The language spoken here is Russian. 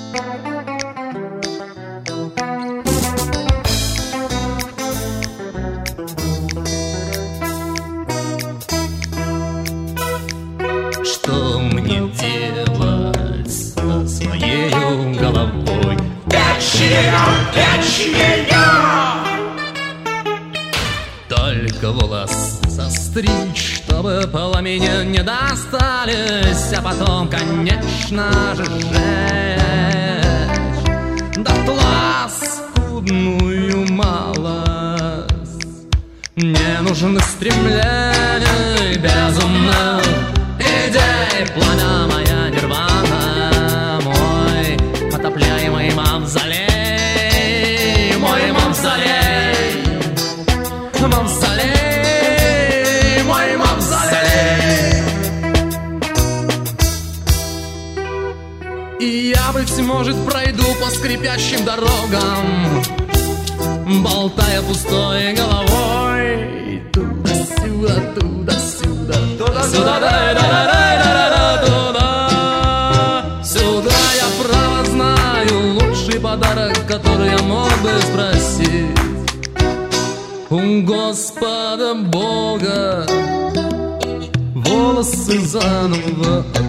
Что мне делать со своею головой? Печь ее! Только волос застричь, чтобы пламени не достались, а потом, конечно же, сжечь дотла скудную малость. Мне нужны стремления безумных идей, пламя моя нирвана, мой отопляемый мавзолей, мой мавзолей, мавзолей, мой мавзолей. И я, быть может, пройду по скрипящим дорогам, болтая пустой головой, туда-сюда, туда-сюда, туда-сюда, туда-сюда. Я право знаю лучший подарок, который я мог бы спросить у Господа Бога: волосы заново